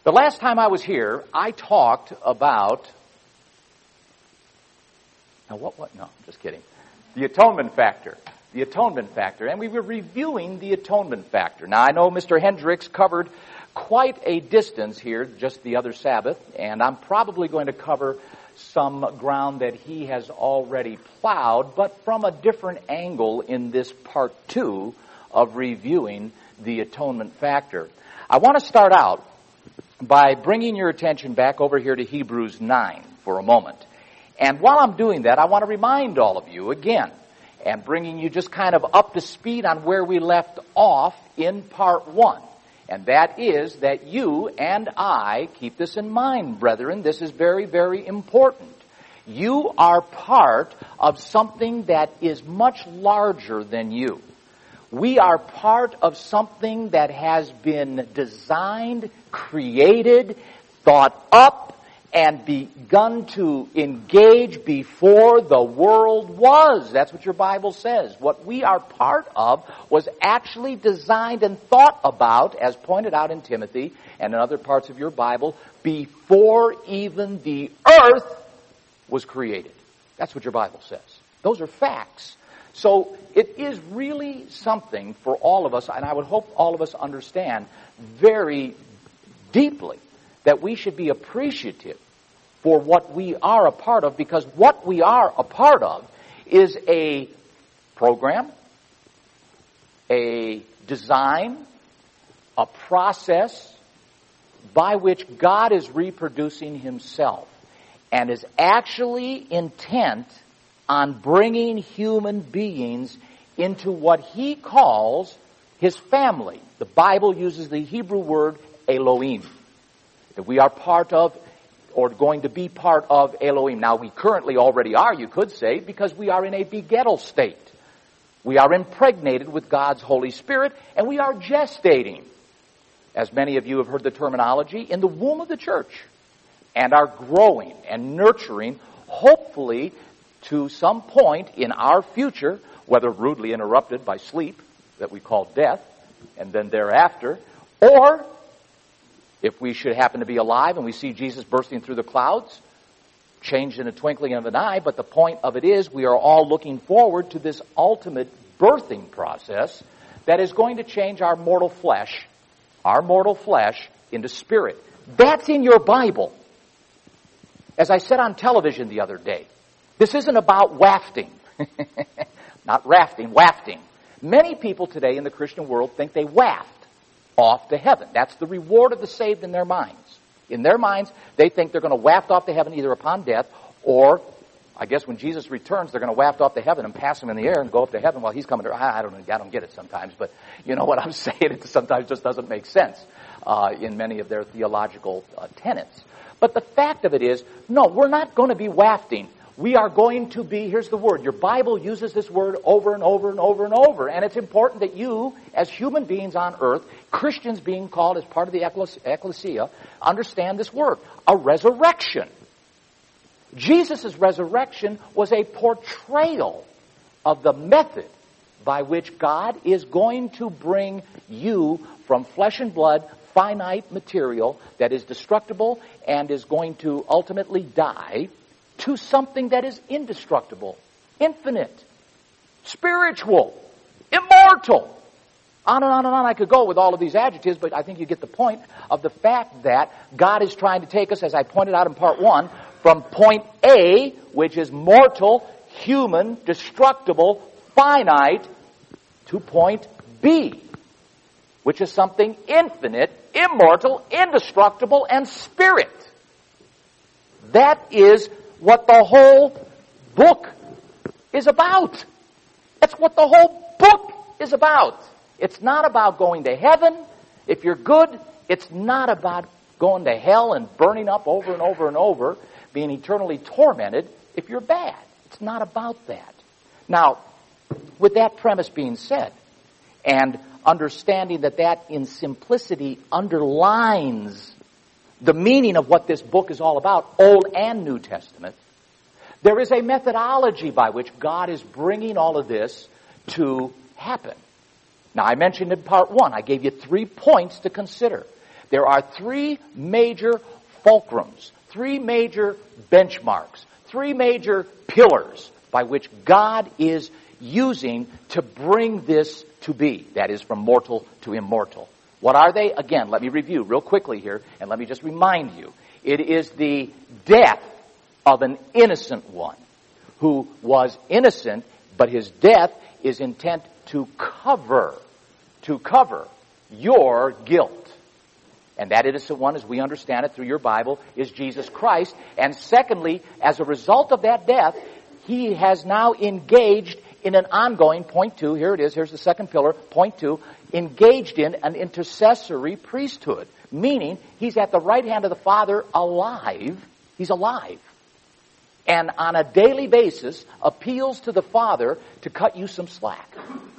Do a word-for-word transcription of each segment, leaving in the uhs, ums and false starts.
The last time I was here, I talked about, now what, what, no, just kidding, the atonement factor. The atonement factor. And we were reviewing the atonement factor. Now, I know Mister Hendricks covered quite a distance here just the other Sabbath, and I'm probably going to cover some ground that he has already plowed, but from a different angle in this part two of reviewing the atonement factor. I want to start out by bringing your attention back over here to Hebrews nine for a moment. And while I'm doing that, I want to remind all of you again, and bringing you just kind of up to speed on where we left off in part one. And that is that you and I, keep this in mind, brethren, this is very, very important. You are part of something that is much larger than you. We are part of something that has been designed, created, thought up, and begun to engage before the world was. That's what your Bible says. What we are part of was actually designed and thought about, as pointed out in Timothy and in other parts of your Bible, before even the earth was created. That's what your Bible says. Those are facts. So it is really something for all of us, and I would hope all of us understand very deeply, that we should be appreciative for what we are a part of, because what we are a part of is a program, a design, a process by which God is reproducing himself and is actually intent on bringing human beings into what he calls his family. The Bible uses the Hebrew word Elohim, that we are part of or going to be part of Elohim. Now, we currently already are, you could say, because we are in a begettal state. We are impregnated with God's Holy Spirit, and we are gestating, as many of you have heard the terminology, in the womb of the church, and are growing and nurturing, hopefully, to some point in our future, whether rudely interrupted by sleep, that we call death, and then thereafter, or if we should happen to be alive and we see Jesus bursting through the clouds, changed in a twinkling of an eye, but the point of it is we are all looking forward to this ultimate birthing process that is going to change our mortal flesh, our mortal flesh into spirit. That's in your Bible. As I said on television the other day, this isn't about wafting. Not rafting, wafting. Many people today in the Christian world think they waft off to heaven. That's the reward of the saved in their minds. In their minds, they think they're going to waft off to heaven either upon death or, I guess when Jesus returns, they're going to waft off to heaven and pass him in the air and go up to heaven while he's coming to, I don't know, I don't get it sometimes, but you know what I'm saying? It sometimes just doesn't make sense uh, in many of their theological uh, tenets. But the fact of it is, no, we're not going to be wafting. We are going to be, here's the word, your Bible uses this word over and over and over and over, and it's important that you, as human beings on earth, Christians being called as part of the ecclesia, understand this word, a resurrection. Jesus' resurrection was a portrayal of the method by which God is going to bring you from flesh and blood, finite material that is destructible and is going to ultimately die, to something that is indestructible, infinite, spiritual, immortal. On and on and on I could go with all of these adjectives, but I think you get the point of the fact that God is trying to take us, as I pointed out in part one, from point A, which is mortal, human, destructible, finite, to point B, which is something infinite, immortal, indestructible, and spirit. That is what the whole book is about. That's what the whole book is about. It's not about going to heaven. If you're good, it's not about going to hell and burning up over and over and over, being eternally tormented if you're bad. It's not about that. Now, with that premise being said, and understanding that that in simplicity underlines the meaning of what this book is all about, Old and New Testament, there is a methodology by which God is bringing all of this to happen. Now, I mentioned in part one, I gave you three points to consider. there are three major fulcrums, three major benchmarks, three major pillars by which God is using to bring this to be. That is, from mortal to immortal. What are they? Again, let me review real quickly here, and let me just remind you. It is the death of an innocent one who was innocent, but his death is intent to cover, to cover your guilt. And that innocent one, as we understand it through your Bible, is Jesus Christ. And secondly, as a result of that death, he has now engaged in an ongoing, point two, here it is, here's the second pillar, point two, engaged in an intercessory priesthood. Meaning, he's at the right hand of the Father alive. He's alive. And on a daily basis, appeals to the Father to cut you some slack.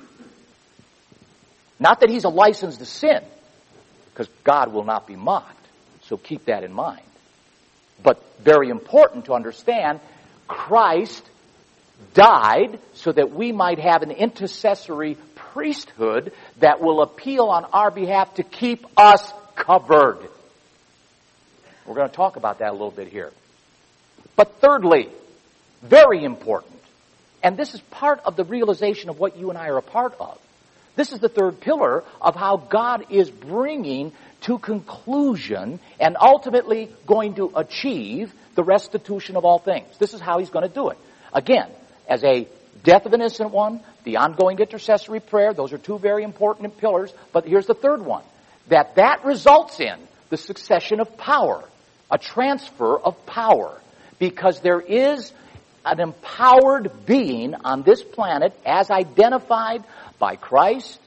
Not that he's a license to sin, because God will not be mocked. So keep that in mind. But very important to understand, Christ died so that we might have an intercessory priesthood that will appeal on our behalf to keep us covered. We're going to talk about that a little bit here. But thirdly, very important, and this is part of the realization of what you and I are a part of. This is the third pillar of how God is bringing to conclusion and ultimately going to achieve the restitution of all things. This is how he's going to do it. Again, as a death of an innocent one, the ongoing intercessory prayer, those are two very important pillars. But here's the third one, that that results in the succession of power, a transfer of power. Because there is an empowered being on this planet as identified by Christ,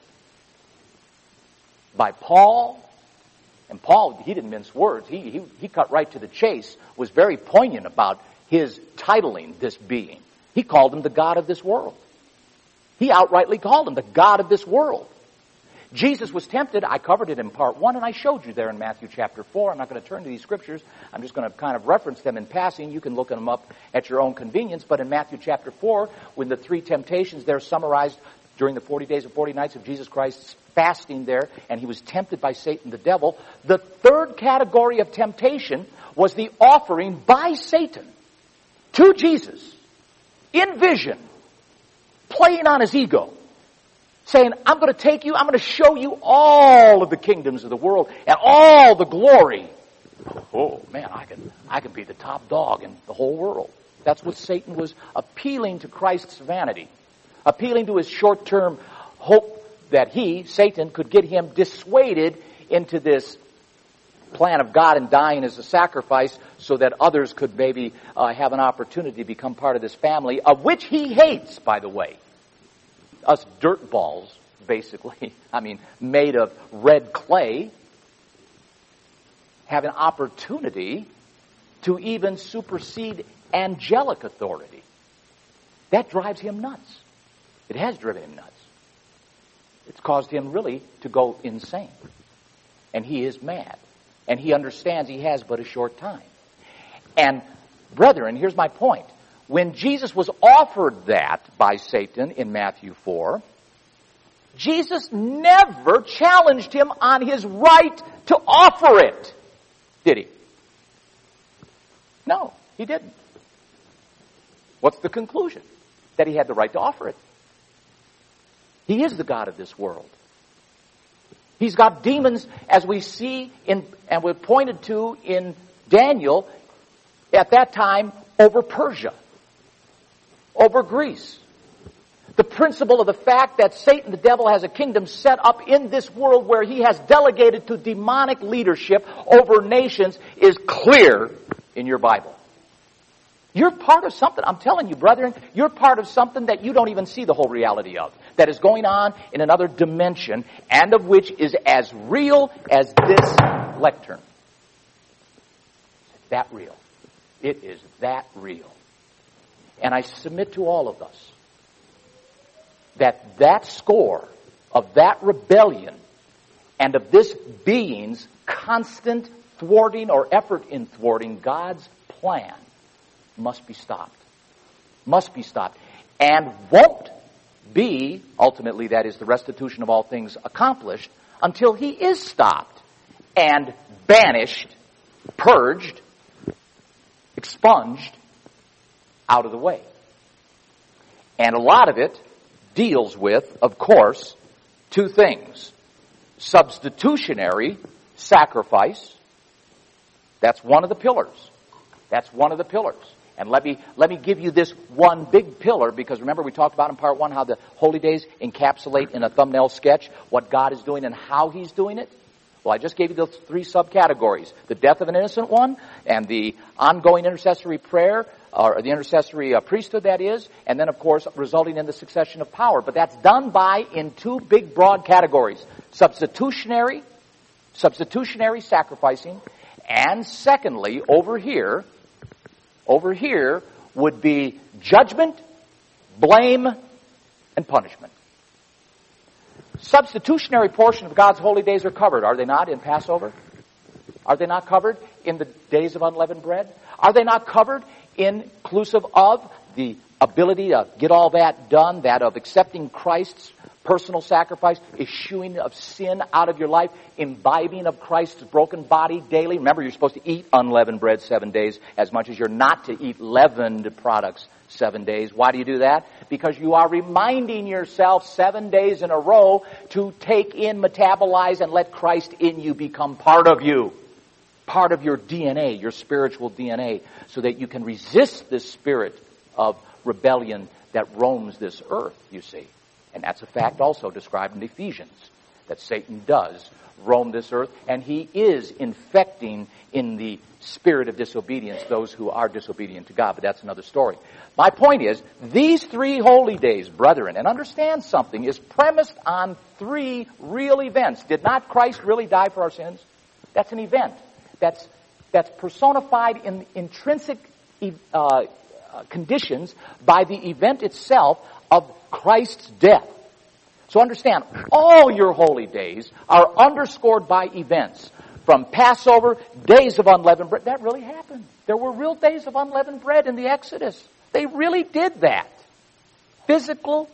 by Paul. And Paul, he didn't mince words. He, he, he cut right to the chase, was very poignant about his titling this being. He called him the God of this world. He outrightly called him the God of this world. Jesus was tempted. I covered it in part one, and I showed you there in Matthew chapter four. I'm not going to turn to these scriptures. I'm just going to kind of reference them in passing. You can look them up at your own convenience. But in Matthew chapter four, when the three temptations there summarized during the forty days and forty nights of Jesus Christ's fasting there, and he was tempted by Satan the devil, the third category of temptation was the offering by Satan to Jesus in vision, playing on his ego, saying, I'm going to take you, I'm going to show you all of the kingdoms of the world and all the glory. Oh, man, I can, I can be the top dog in the whole world. That's what Satan was appealing to Christ's vanity, appealing to his short-term hope that he, Satan, could get him dissuaded into this plan of God and dying as a sacrifice so that others could maybe uh, have an opportunity to become part of this family, of which he hates, by the way. Us dirt balls, basically, I mean, made of red clay, have an opportunity to even supersede angelic authority. That drives him nuts. It has driven him nuts. It's caused him really to go insane. And he is mad. And he understands he has but a short time. And, brethren, here's my point. When Jesus was offered that by Satan in Matthew four, Jesus never challenged him on his right to offer it. Did he? No, he didn't. What's the conclusion? That he had the right to offer it. He is the God of this world. He's got demons, as we see in, and we're pointed to in Daniel, at that time, over Persia, over Greece. The principle of the fact that Satan, the devil, has a kingdom set up in this world where he has delegated to demonic leadership over nations is clear in your Bible. You're part of something, I'm telling you, brethren, you're part of something that you don't even see the whole reality of, that is going on in another dimension, and of which is as real as this lectern. It's that real. It is that real. And I submit to all of us that that score of that rebellion and of this being's constant thwarting or effort in thwarting God's plan must be stopped. Must be stopped. And won't be, ultimately that is the restitution of all things accomplished, until he is stopped. and banished, purged, expunged out of the way. And a lot of it deals with, of course, two things. Substitutionary sacrifice. That's one of the pillars. That's one of the pillars. And let me let me give you this one big pillar, because remember we talked about in part one how the holy days encapsulate in a thumbnail sketch what God is doing and how He's doing it. Well, I just gave you those three subcategories. The death of an innocent one, and the ongoing intercessory prayer, or the intercessory uh, priesthood, that is, and then, of course, resulting in the succession of power. But that's done by, in two big, broad categories. Substitutionary, substitutionary sacrificing, and secondly, over here, over here would be judgment, blame, and punishment. Substitutionary portion of God's holy days are covered, are they not, in Passover? Are they not covered in the days of unleavened bread? Are they not covered inclusive of the ability to get all that done, that of accepting Christ's personal sacrifice, eschewing of sin out of your life, imbibing of Christ's broken body daily? Remember, you're supposed to eat unleavened bread seven days as much as you're not to eat leavened products seven days. Why do you do that? Because you are reminding yourself seven days in a row to take in, metabolize, and let Christ in you become part of you. Part of your D N A, your spiritual D N A, so that you can resist this spirit of rebellion that roams this earth, you see. And that's a fact also described in Ephesians, that Satan does roam this earth, and he is infecting in the spirit of disobedience those who are disobedient to God. But that's another story. My point is, these three holy days, brethren, and understand something, is premised on three real events. Did not Christ really die for our sins? That's an event. That's, that's personified in intrinsic uh, conditions by the event itself of Christ's death. So understand, all your holy days are underscored by events. From Passover, days of unleavened bread. That really happened. There were real days of unleavened bread in the Exodus. They really did that. Physical,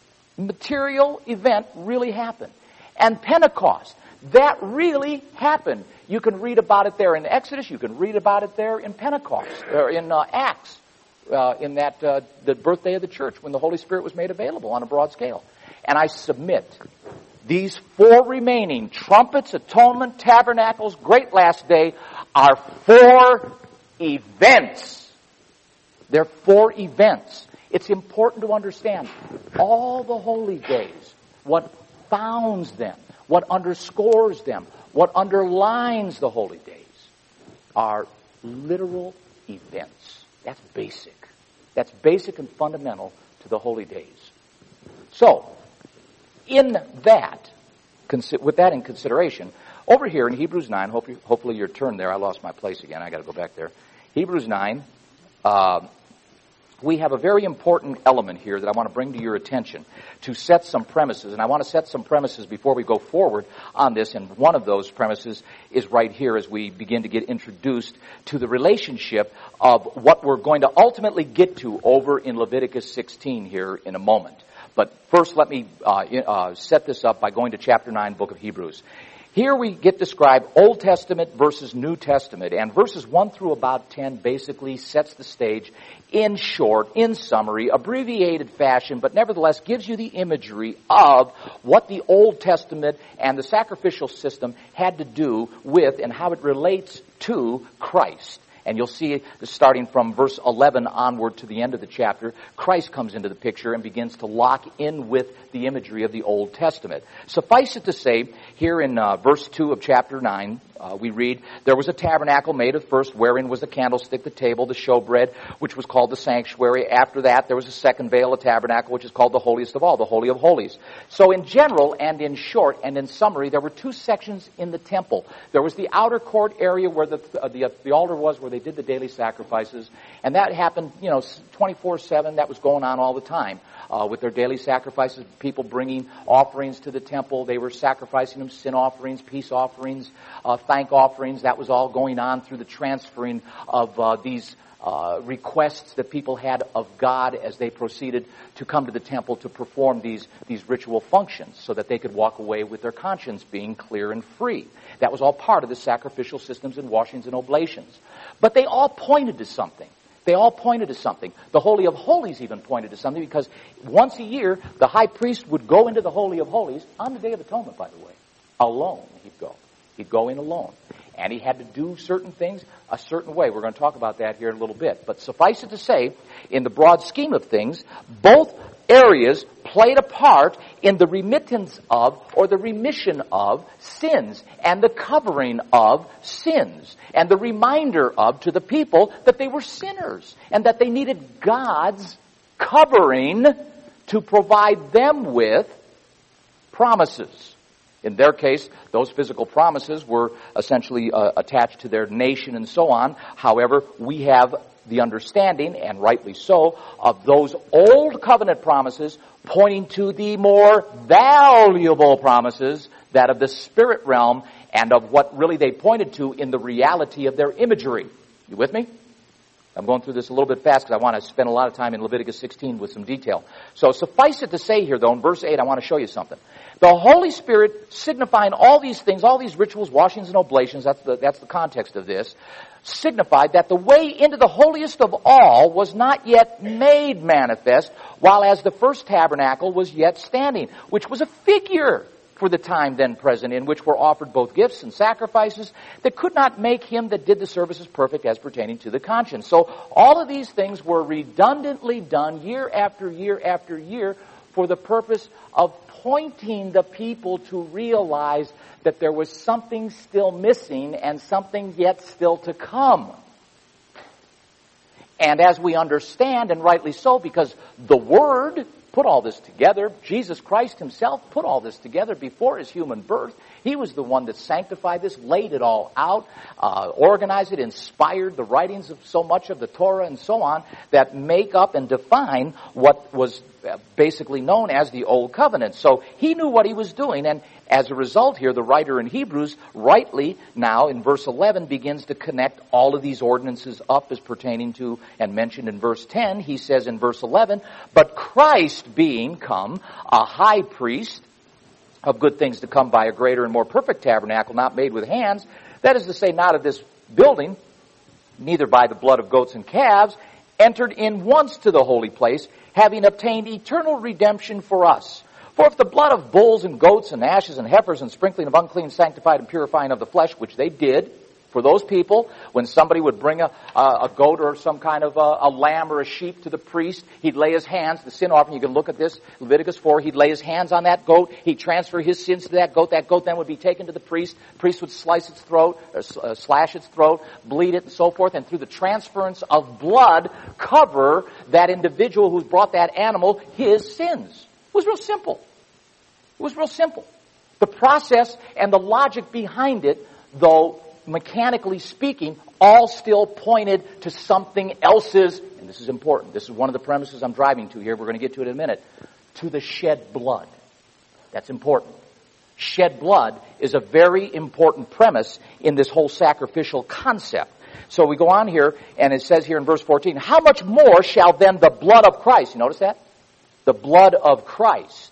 material event really happened. And Pentecost, that really happened. You can read about it there in Exodus. You can read about it there in Pentecost, or in uh, Acts, uh, in that uh, the birthday of the church when the Holy Spirit was made available on a broad scale. And I submit, these four remaining trumpets, atonement, tabernacles, great last day, are four events. They're four events. It's important to understand all the holy days, what founds them, what underscores them, what underlines the holy days, are literal events. That's basic. That's basic and fundamental to the holy days. So, in that, with that in consideration, over here in Hebrews nine, hopefully you're turned there. I lost my place again. I got to go back there. Hebrews nine, uh, we have a very important element here that I want to bring to your attention to set some premises. And I want to set some premises before we go forward on this. And one of those premises is right here as we begin to get introduced to the relationship of what we're going to ultimately get to over in Leviticus sixteen here in a moment. But first, let me uh, uh, set this up by going to chapter nine, book of Hebrews. Here we get described Old Testament versus New Testament, and verses one through about ten basically sets the stage in short, in summary, abbreviated fashion, but nevertheless gives you the imagery of what the Old Testament and the sacrificial system had to do with and how it relates to Christ. And you'll see, starting from verse eleven onward to the end of the chapter, Christ comes into the picture and begins to lock in with the imagery of the Old Testament. Suffice it to say, here in uh, verse two of chapter nine, uh, we read, "There was a tabernacle made of first, wherein was the candlestick, the table, the showbread, which was called the sanctuary. After that, there was a second veil, a tabernacle, which is called the holiest of all, the Holy of Holies." So in general and in short and in summary, there were two sections in the temple. There was the outer court area where the, uh, the, uh, the altar was, where they did the daily sacrifices. And that happened, you know, twenty-four seven. That was going on all the time. Uh, with their daily sacrifices, people bringing offerings to the temple. They were sacrificing them, sin offerings, peace offerings, uh, thank offerings. That was all going on through the transferring of uh, these uh, requests that people had of God as they proceeded to come to the temple to perform these, these ritual functions so that they could walk away with their conscience being clear and free. That was all part of the sacrificial systems and washings and oblations. But they all pointed to something. They all pointed to something. The Holy of Holies even pointed to something, because once a year, the high priest would go into the Holy of Holies, on the Day of Atonement, by the way. Alone, he'd go. He'd go in alone. And he had to do certain things a certain way. We're going to talk about that here in a little bit. But suffice it to say, in the broad scheme of things, both areas played a part in the remittance of, or the remission of, sins, and the covering of sins, and the reminder of to the people that they were sinners, and that they needed God's covering to provide them with promises. In their case, those physical promises were essentially uh, attached to their nation and so on. However, we have the understanding, and rightly so, of those old covenant promises pointing to the more valuable promises, that of the spirit realm, and of what really they pointed to in the reality of their imagery. You with me? I'm going through this a little bit fast because I want to spend a lot of time in Leviticus sixteen with some detail. So suffice it to say here, though, in verse eight, I want to show you something. The Holy Spirit signifying all these things, all these rituals, washings, and oblations, that's the, that's the context of this, signified that the way into the holiest of all was not yet made manifest, while as the first tabernacle was yet standing, which was a figure for the time then present, in which were offered both gifts and sacrifices that could not make him that did the services perfect as pertaining to the conscience. So all of these things were redundantly done year after year after year for the purpose of pointing the people to realize that there was something still missing and something yet still to come. And as we understand, and rightly so, because the Word put all this together, Jesus Christ himself put all this together before his human birth. He was the one that sanctified this, laid it all out, uh, organized it, inspired the writings of so much of the Torah and so on that make up and define what was basically known as the Old Covenant. So he knew what he was doing, and as a result here, the writer in Hebrews rightly now in verse eleven begins to connect all of these ordinances up as pertaining to, and mentioned in verse ten. He says in verse eleven, "But Christ being come a high priest of good things to come by a greater and more perfect tabernacle, not made with hands, that is to say, not of this building, neither by the blood of goats and calves, entered in once to the holy place, having obtained eternal redemption for us. For if the blood of bulls and goats and ashes and heifers and sprinkling of unclean, sanctified and purifying of the flesh," which they did for those people, when somebody would bring a, a, a goat or some kind of a, a lamb or a sheep to the priest, he'd lay his hands, the sin offering, you can look at this, Leviticus four, he'd lay his hands on that goat, he'd transfer his sins to that goat, that goat then would be taken to the priest, the priest would slice its throat, or uh, slash its throat, bleed it and so forth, and through the transference of blood, cover that individual who's brought that animal his sins. It was real simple. It was real simple. The process and the logic behind it, though mechanically speaking, all still pointed to something else's, and this is important, this is one of the premises I'm driving to here, we're going to get to it in a minute, to the shed blood. That's important. Shed blood is a very important premise in this whole sacrificial concept. So we go on here, and it says here in verse fourteen, "How much more shall then the blood of Christ," you notice that? The blood of Christ,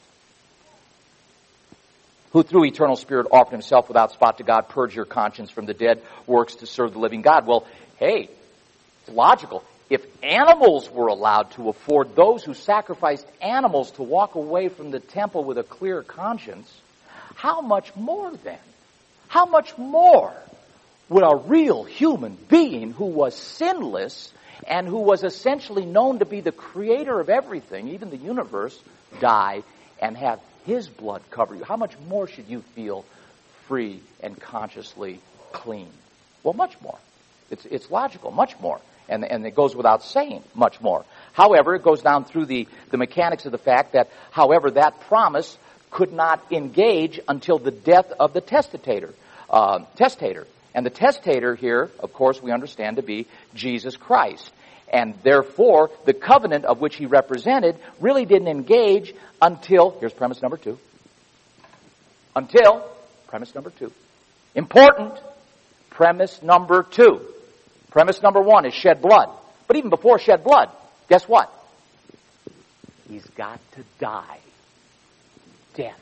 who through eternal Spirit offered himself without spot to God, purge your conscience from the dead works to serve the living God. Well, hey, it's logical. If animals were allowed to afford those who sacrificed animals to walk away from the temple with a clear conscience, how much more then? How much more would a real human being who was sinless and who was essentially known to be the creator of everything, even the universe, die and have his blood cover you? How much more should you feel free and consciously clean? Well, much more. It's it's logical, much more. And, and it goes without saying, much more. However, it goes down through the, the mechanics of the fact that, however, that promise could not engage until the death of the testator. Uh, testator. And the testator here, of course, we understand to be Jesus Christ. And therefore, the covenant of which he represented really didn't engage until, here's premise number two, until, premise number two, important, premise number two. Premise number one is shed blood. But even before shed blood, guess what? He's got to die. Death.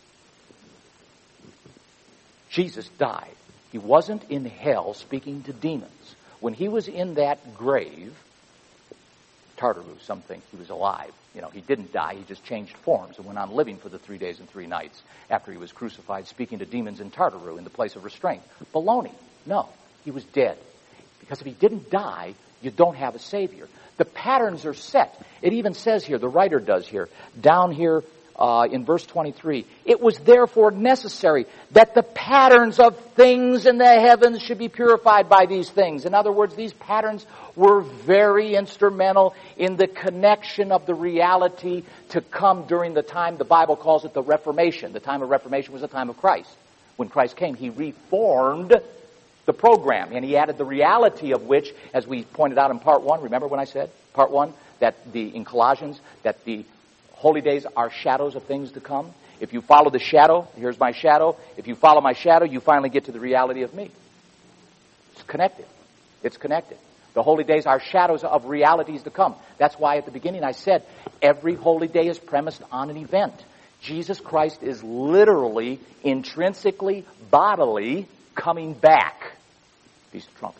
Jesus died. He wasn't in hell speaking to demons. When he was in that grave, Tartarus, some think he was alive. You know, he didn't die. He just changed forms and went on living for the three days and three nights after he was crucified, speaking to demons in Tartarus in the place of restraint. Baloney. No, he was dead. Because if he didn't die, you don't have a Savior. The patterns are set. It even says here, the writer does here, down here uh, in verse twenty-three, it was therefore necessary that the patterns of things in the heavens should be purified by these things. In other words, these patterns were very instrumental in the connection of the reality to come during the time, the Bible calls it the Reformation. The time of Reformation was the time of Christ. When Christ came, he reformed the program, and he added the reality of which, as we pointed out in part one, remember when I said, part one, that the, in Colossians, that the holy days are shadows of things to come. If you follow the shadow, here's my shadow. If you follow my shadow, you finally get to the reality of me. It's connected. It's connected. The holy days are shadows of realities to come. That's why at the beginning I said, every holy day is premised on an event. Jesus Christ is literally, intrinsically, bodily coming back. These trumpets.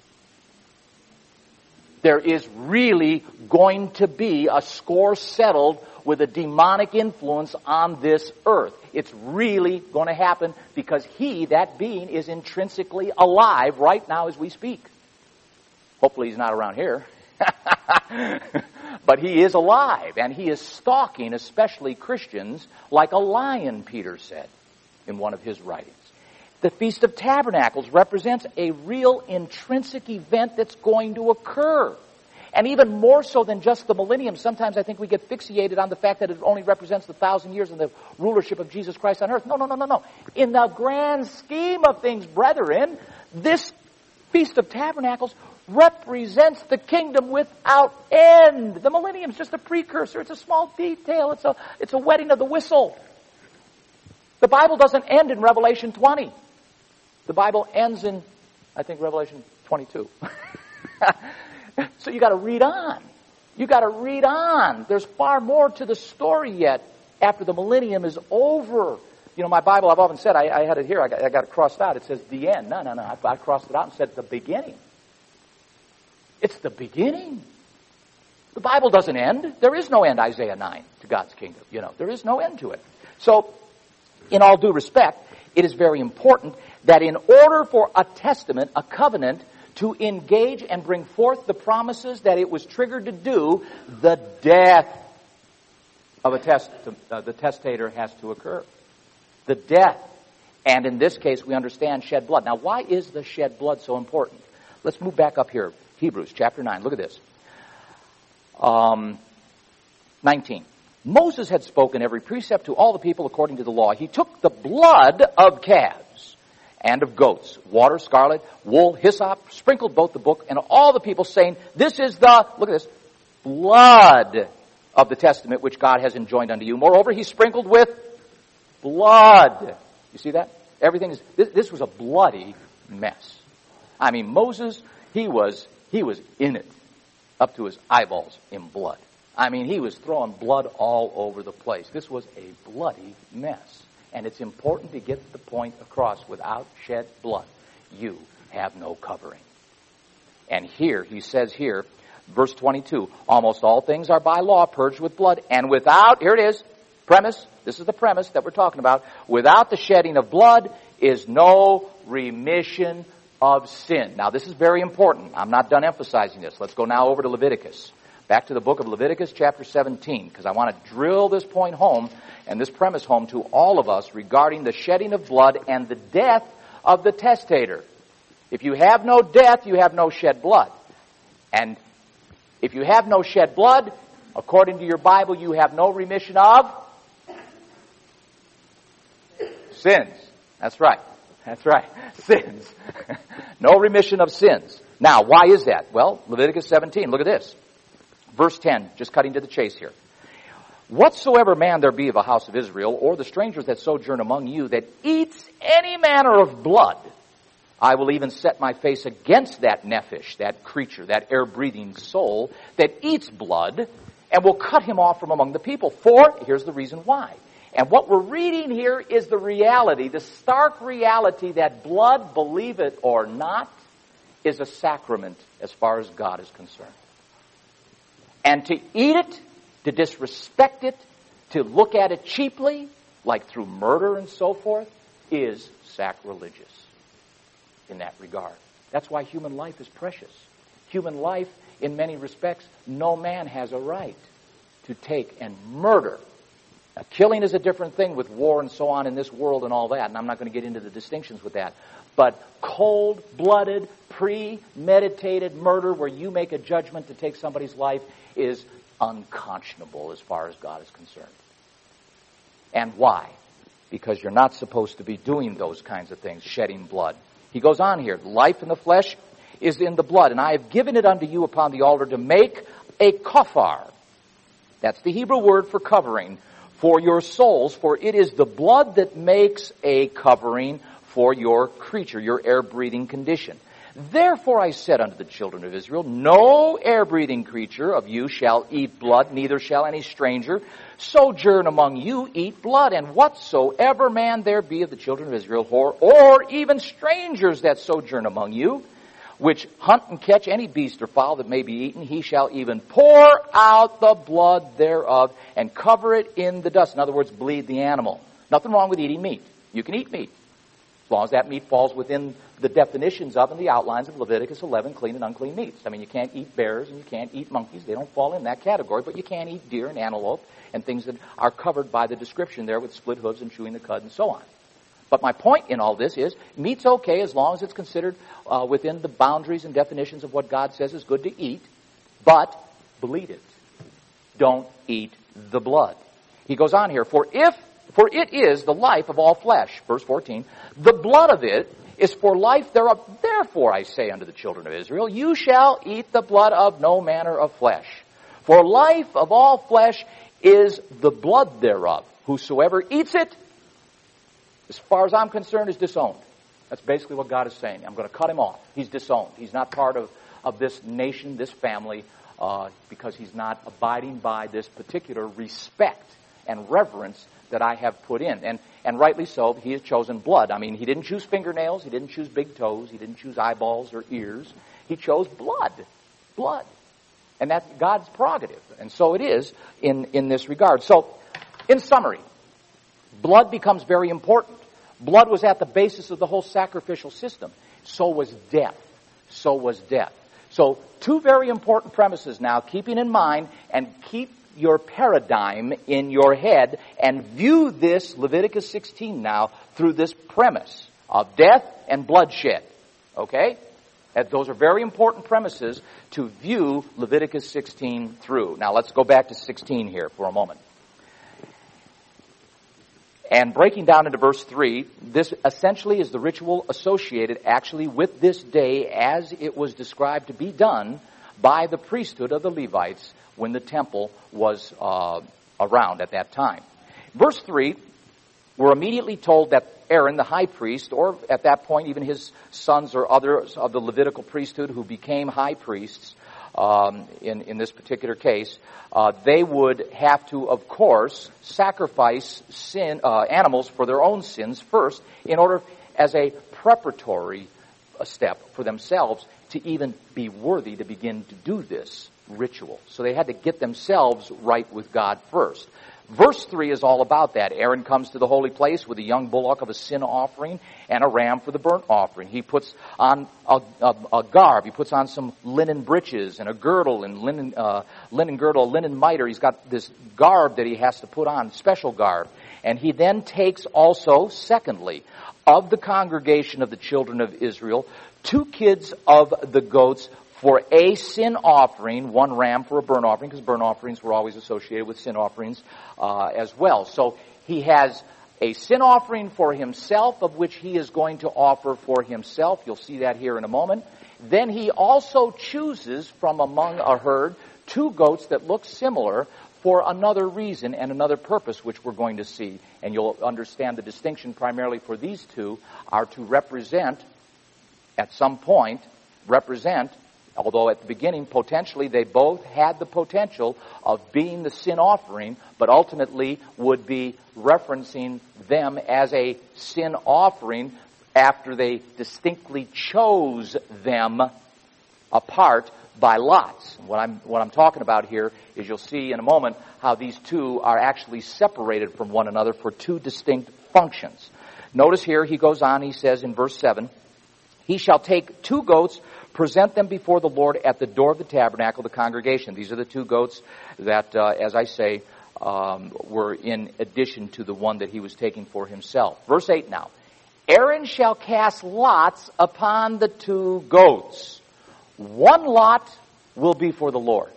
There is really going to be a score settled with a demonic influence on this earth. It's really going to happen because he, that being, is intrinsically alive right now as we speak. Hopefully he's not around here. But he is alive, and he is stalking, especially Christians, like a lion, Peter said in one of his writings. The Feast of Tabernacles represents a real intrinsic event that's going to occur. And even more so than just the millennium, sometimes I think we get fixated on the fact that it only represents the thousand years in the rulership of Jesus Christ on earth. No, no, no, no, no. In the grand scheme of things, brethren, this Feast of Tabernacles represents the kingdom without end. The millennium is just a precursor. It's a small detail. It's a, it's a wetting of the whistle. The Bible doesn't end in Revelation twenty. The Bible ends in, I think, Revelation twenty-two. So you got to read on. You got to read on. There's far more to the story yet after the millennium is over. You know, my Bible, I've often said, I, I had it here, I got, I got it crossed out. It says the end. No, no, no. I, I crossed it out and said the beginning. It's the beginning. The Bible doesn't end. There is no end, Isaiah nine, to God's kingdom. You know, there is no end to it. So, in all due respect, it is very important that in order for a testament, a covenant, to engage and bring forth the promises that it was triggered to do, the death of a test, uh, the testator has to occur. The death. And in this case, we understand shed blood. Now, why is the shed blood so important? Let's move back up here. Hebrews chapter nine. Look at this. Um, nineteen. Moses had spoken every precept to all the people according to the law. He took the blood of calves and of goats, water, scarlet, wool, hyssop, sprinkled both the book and all the people, saying, this is the, look at this, blood of the testament which God has enjoined unto you. Moreover, he sprinkled with blood. You see that? Everything is, this, this was a bloody mess. I mean, Moses, he was, he was in it, up to his eyeballs in blood. I mean, he was throwing blood all over the place. This was a bloody mess. And it's important to get the point across. Without shed blood, you have no covering. And here, he says here, verse twenty-two, almost all things are by law purged with blood, and without, here it is, premise, this is the premise that we're talking about, without the shedding of blood is no remission of sin. Now, this is very important. I'm not done emphasizing this. Let's go now over to Leviticus. Back to the book of Leviticus chapter seventeen, because I want to drill this point home and this premise home to all of us regarding the shedding of blood and the death of the testator. If you have no death, you have no shed blood. And if you have no shed blood, according to your Bible, you have no remission of sins. That's right. That's right. Sins. No remission of sins. Now, why is that? Well, Leviticus seventeen, look at this. Verse ten, just cutting to the chase here. Whatsoever man there be of a house of Israel, or the strangers that sojourn among you, that eats any manner of blood, I will even set my face against that nephesh, that creature, that air-breathing soul that eats blood, and will cut him off from among the people. For, here's the reason why. And what we're reading here is the reality, the stark reality that blood, believe it or not, is a sacrament as far as God is concerned. And to eat it, to disrespect it, to look at it cheaply, like through murder and so forth, is sacrilegious in that regard. That's why human life is precious. Human life, in many respects, no man has a right to take and murder. Now, killing is a different thing with war and so on in this world and all that, and I'm not going to get into the distinctions with that. But cold-blooded, premeditated murder where you make a judgment to take somebody's life is unconscionable as far as God is concerned. And why? Because you're not supposed to be doing those kinds of things, shedding blood. He goes on here, life in the flesh is in the blood, and I have given it unto you upon the altar to make a kafar. That's the Hebrew word for covering for your souls, for it is the blood that makes a covering for your creature, your air-breathing condition. Therefore I said unto the children of Israel, no air-breathing creature of you shall eat blood, neither shall any stranger sojourn among you eat blood. And whatsoever man there be of the children of Israel, or, or even strangers that sojourn among you, which hunt and catch any beast or fowl that may be eaten, he shall even pour out the blood thereof and cover it in the dust. In other words, bleed the animal. Nothing wrong with eating meat. You can eat meat, as long as that meat falls within the definitions of and the outlines of Leviticus eleven, clean and unclean meats. I mean, you can't eat bears and you can't eat monkeys. They don't fall in that category, but you can eat deer and antelope and things that are covered by the description there with split hooves and chewing the cud and so on. But my point in all this is, meat's okay as long as it's considered uh, within the boundaries and definitions of what God says is good to eat, but bleed it. Don't eat the blood. He goes on here, for if, for it is the life of all flesh, verse fourteen, the blood of it is for life thereof. Therefore I say unto the children of Israel, you shall eat the blood of no manner of flesh. For life of all flesh is the blood thereof. Whosoever eats it, as far as I'm concerned, is disowned. That's basically what God is saying. I'm going to cut him off. He's disowned. He's not part of, of this nation, this family, uh, because he's not abiding by this particular respect and reverence that I have put in. And and rightly so, he has chosen blood. I mean, he didn't choose fingernails. He didn't choose big toes. He didn't choose eyeballs or ears. He chose blood. Blood. And that's God's prerogative. And so it is in, in this regard. So, in summary, blood becomes very important. Blood was at the basis of the whole sacrificial system. So was death. So was death. So, two very important premises now, keeping in mind, and keep your paradigm in your head, and view this Leviticus sixteen now through this premise of death and bloodshed. Okay? And those are very important premises to view Leviticus sixteen through. Now, let's go back to sixteen here for a moment. And breaking down into verse three, this essentially is the ritual associated actually with this day as it was described to be done by the priesthood of the Levites when the temple was uh, around at that time. Verse three, we're immediately told that Aaron, the high priest, or at that point even his sons or others of the Levitical priesthood who became high priests, Um, in, in this particular case, uh, they would have to, of course, sacrifice sin uh, animals for their own sins first in order as a preparatory uh, step for themselves to even be worthy to begin to do this ritual. So they had to get themselves right with God first. Verse three is all about that. Aaron comes to the holy place with a young bullock of a sin offering and a ram for the burnt offering. He puts on a, a, a garb. He puts on some linen breeches and a girdle and linen, uh, linen girdle, a linen mitre. He's got this garb that he has to put on, special garb. And he then takes also, secondly, of the congregation of the children of Israel, two kids of the goats for a sin offering, one ram for a burnt offering, because burnt offerings were always associated with sin offerings uh, as well. So he has a sin offering for himself, of which he is going to offer for himself. You'll see that here in a moment. Then he also chooses from among a herd two goats that look similar for another reason and another purpose, which we're going to see. And you'll understand the distinction primarily for these two are to represent at some point represent, although at the beginning potentially they both had the potential of being the sin offering, but ultimately would be referencing them as a sin offering after they distinctly chose them apart by lots. What I'm, what I'm talking about here is you'll see in a moment how these two are actually separated from one another for two distinct functions. Notice here he goes on, he says in verse seven, he shall take two goats, present them before the Lord at the door of the tabernacle, the congregation. These are the two goats that, uh, as I say, um, were in addition to the one that he was taking for himself. Verse eight now. Aaron shall cast lots upon the two goats. One lot will be for the Lord.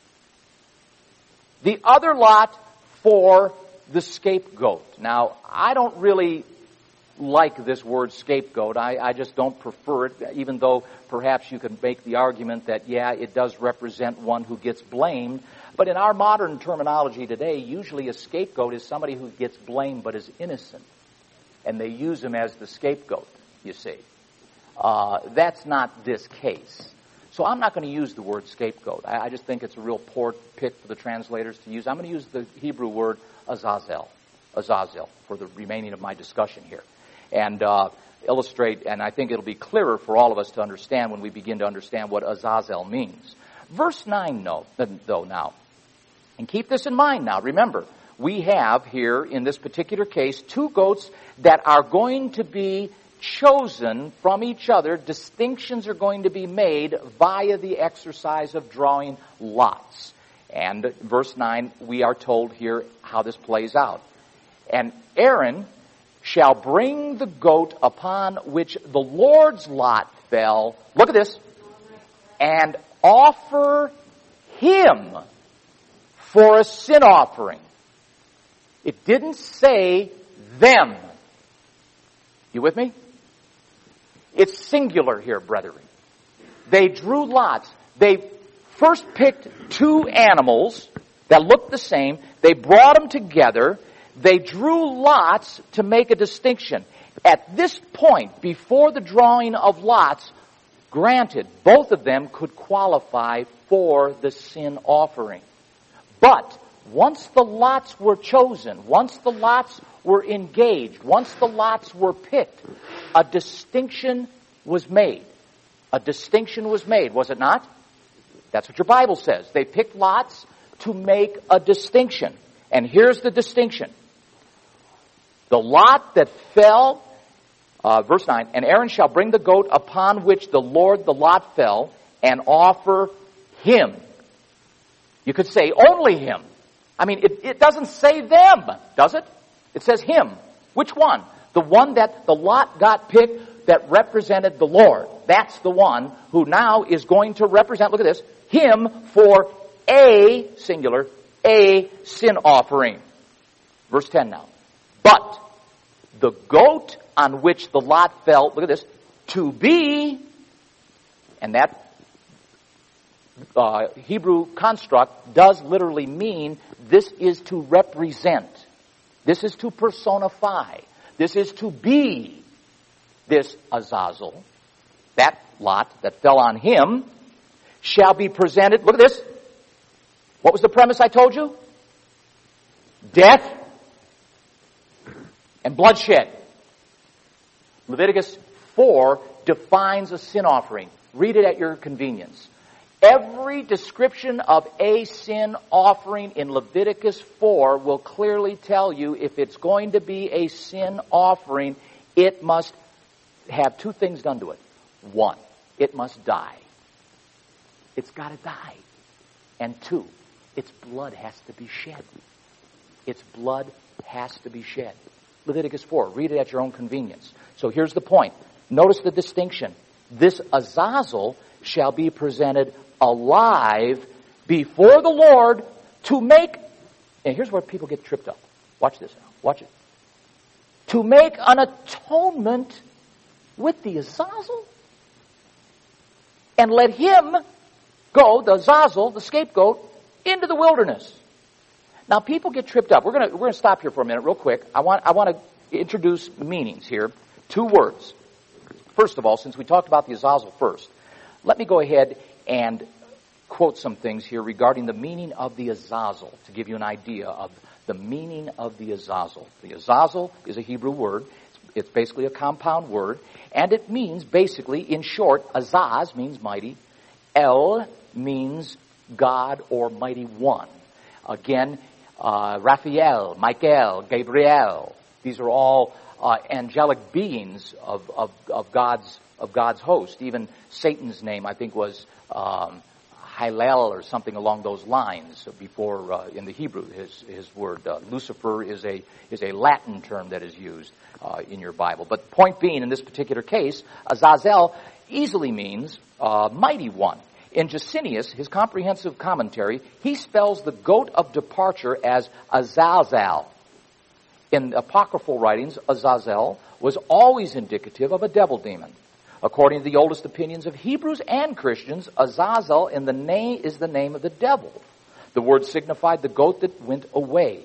The other lot for the scapegoat. Now, I don't really like this word scapegoat. I, I just don't prefer it, even though perhaps you could make the argument that, yeah, it does represent one who gets blamed. But in our modern terminology today, usually a scapegoat is somebody who gets blamed but is innocent. And they use him as the scapegoat, you see. Uh, that's not this case. So I'm not going to use the word scapegoat. I, I just think it's a real poor pick for the translators to use. I'm going to use the Hebrew word azazel, azazel, for the remaining of my discussion here. And uh, illustrate, and I think it'll be clearer for all of us to understand when we begin to understand what azazel means. Verse nine, no, though, now. And keep this in mind now. Remember, we have here, in this particular case, two goats that are going to be chosen from each other. Distinctions are going to be made via the exercise of drawing lots. And verse nine, we are told here how this plays out. And Aaron shall bring the goat upon which the Lord's lot fell. Look at this. And offer him for a sin offering. It didn't say them. You with me? It's singular here, brethren. They drew lots. They first picked two animals that looked the same. They brought them together. They drew lots to make a distinction. At this point, before the drawing of lots, granted, both of them could qualify for the sin offering. But once the lots were chosen, once the lots were engaged, once the lots were picked, a distinction was made. A distinction was made, was it not? That's what your Bible says. They picked lots to make a distinction. And here's the distinction. The lot that fell, uh, verse nine, and Aaron shall bring the goat upon which the Lord the lot fell and offer him. You could say only him. I mean, it, it doesn't say them, does it? It says him. Which one? The one that the lot got picked that represented the Lord. That's the one who now is going to represent, look at this, him for a, singular, a sin offering. Verse ten now. But the goat on which the lot fell, look at this, to be, and that uh, Hebrew construct does literally mean this is to represent. This is to personify. This is to be this Azazel. That lot that fell on him shall be presented. Look at this. What was the premise I told you? Death and bloodshed. Leviticus four defines a sin offering. Read it at your convenience. Every description of a sin offering in Leviticus four will clearly tell you if it's going to be a sin offering, it must have two things done to it. One, it must die. It's got to die. And two, its blood has to be shed. Its blood has to be shed. Leviticus four, read it at your own convenience. So here's the point. Notice the distinction. This Azazel shall be presented alive before the Lord to make, and here's where people get tripped up. Watch this now. Watch it. To make an atonement with the Azazel. And let him go, the Azazel, the scapegoat, into the wilderness. Now people get tripped up. We're gonna we're gonna stop here for a minute real quick. I want I want to introduce meanings here. Two words. First of all, since we talked about the azazel first, let me go ahead and quote some things here regarding the meaning of the azazel to give you an idea of the meaning of the azazel. The azazel is a Hebrew word. It's basically a compound word, and it means basically, in short, azaz means mighty, El means God or mighty one. Again, uh, Raphael, Michael, Gabriel, these are all uh, angelic beings of, of, of God's of God's host. Even Satan's name, I think, was um, Hillel or something along those lines before uh, in the Hebrew. His his word uh, Lucifer is a is a Latin term that is used uh, in your Bible. But the point being, in this particular case, Azazel easily means uh, mighty one. In Jusinius, his comprehensive commentary, he spells the goat of departure as Azazel. In apocryphal writings, Azazel was always indicative of a devil demon. According to the oldest opinions of Hebrews and Christians, Azazel in the name is the name of the devil. The word signified the goat that went away.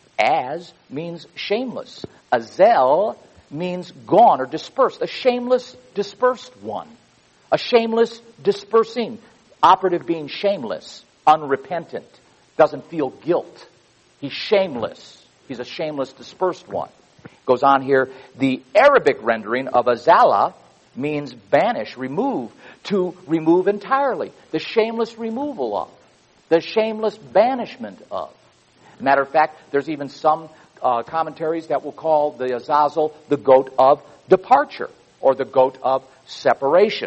Az means shameless. Azel means gone or dispersed. A shameless, dispersed one. A shameless, dispersing. Operative being shameless, unrepentant, doesn't feel guilt. He's shameless. He's a shameless, dispersed one. Goes on here, the Arabic rendering of Azala means banish, remove, to remove entirely. The shameless removal of. The shameless banishment of. Matter of fact, there's even some uh, commentaries that will call the Azazel the goat of departure or the goat of separation.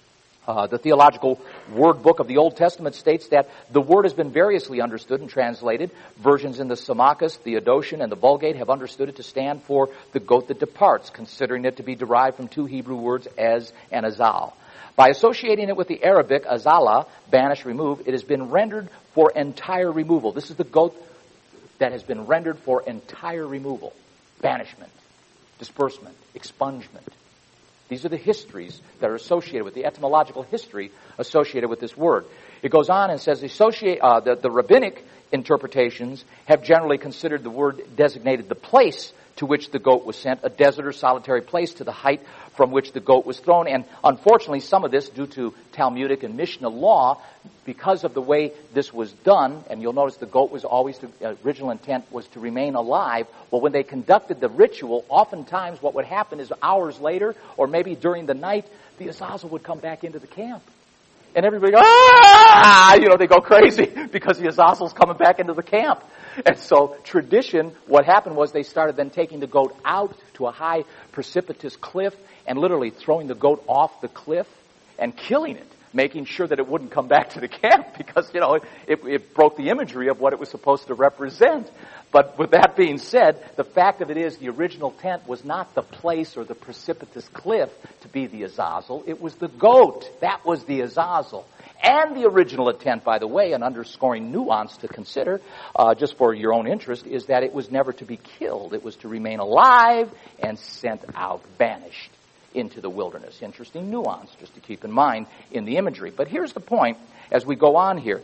Uh, the Theological Word Book of the Old Testament states that the word has been variously understood and translated. Versions in the Symmachus, the Adosian, and the Vulgate have understood it to stand for the goat that departs, considering it to be derived from two Hebrew words, ez and azal. By associating it with the Arabic, azala, banish, remove, it has been rendered for entire removal. This is the goat that has been rendered for entire removal. Banishment, disbursement, expungement. These are the histories that are associated with, the etymological history associated with this word. It goes on and says associate, uh, the, the rabbinic interpretations have generally considered the word designated the place to which the goat was sent, a desert or solitary place to the height from which the goat was thrown. And unfortunately, some of this, due to Talmudic and Mishnah law, because of the way this was done, and you'll notice the goat was always, the original intent was to remain alive. Well, when they conducted the ritual, oftentimes what would happen is hours later, or maybe during the night, the Azazel would come back into the camp. And everybody goes, ah! You know, they go crazy because the Azazel's coming back into the camp. And so tradition, what happened was they started then taking the goat out to a high precipitous cliff and literally throwing the goat off the cliff and killing it, making sure that it wouldn't come back to the camp because, you know, it, it broke the imagery of what it was supposed to represent. But with that being said, the fact of it is the original tent was not the place or the precipitous cliff to be the Azazel. It was the goat. That was the Azazel. And the original intent, by the way, an underscoring nuance to consider, uh, just for your own interest, is that it was never to be killed. It was to remain alive and sent out, banished into the wilderness. Interesting nuance, just to keep in mind in the imagery. But here's the point as we go on here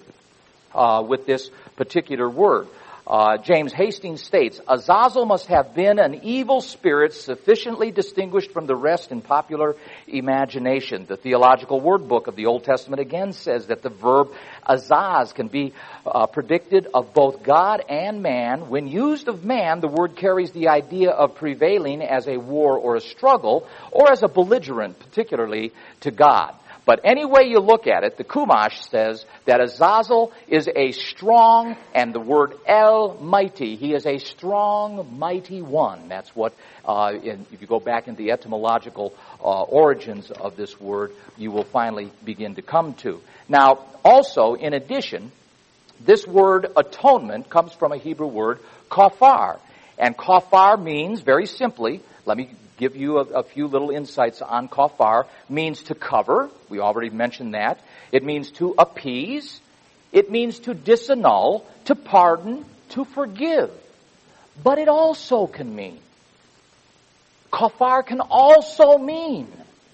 uh, with this particular word. Uh, James Hastings states, Azazel must have been an evil spirit sufficiently distinguished from the rest in popular imagination. The Theological Word Book of the Old Testament again says that the verb azaz can be uh, predicted of both God and man. When used of man, the word carries the idea of prevailing as a war or a struggle, or as a belligerent, particularly to God. But any way you look at it, the Chumash says that Azazel is a strong, and the word El, mighty. He is a strong, mighty one. That's what, uh, in, if you go back into the etymological uh, origins of this word, you will finally begin to come to. Now, also, in addition, this word atonement comes from a Hebrew word, kafar. And kafar means, very simply, let me give you a, a few little insights on kafar, means to cover. We already mentioned that. It means to appease. It means to disannul, to pardon, to forgive. But it also can mean, kafar can also mean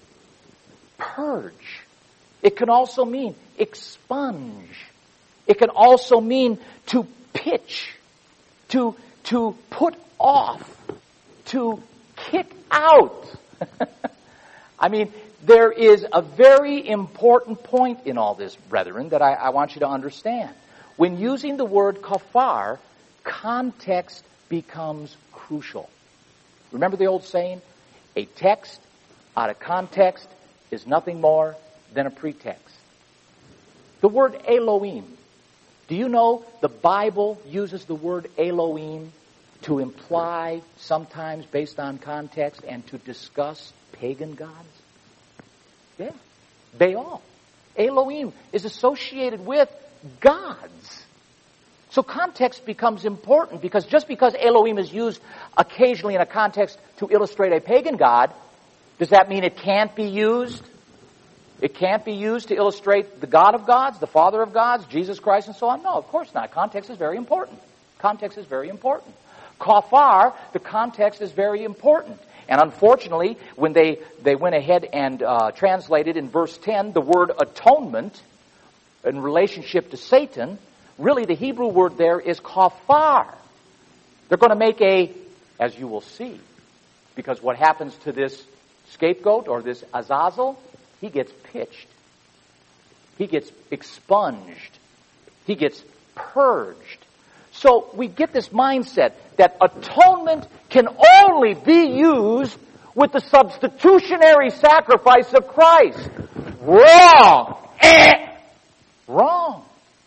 purge. It can also mean expunge. It can also mean to pitch, to, to put off, to kick out. I mean, there is a very important point in all this, brethren, that I, I want you to understand. When using the word kafar, context becomes crucial. Remember the old saying? A text out of context is nothing more than a pretext. The word Elohim. Do you know the Bible uses the word Elohim to imply, sometimes based on context, and to discuss pagan gods? Yeah, Baal. Elohim is associated with gods. So context becomes important, because just because Elohim is used occasionally in a context to illustrate a pagan god, does that mean it can't be used? It can't be used to illustrate the God of gods, the Father of gods, Jesus Christ, and so on? No, of course not. Context is very important. Context is very important. Kafar, the context is very important. And unfortunately, when they, they went ahead and uh, translated in verse ten the word atonement in relationship to Satan, really the Hebrew word there is kafar. They're going to make a, as you will see, because what happens to this scapegoat or this Azazel, he gets pitched. He gets expunged. He gets purged. So we get this mindset that atonement can only be used with the substitutionary sacrifice of Christ. Wrong! Eh. Wrong.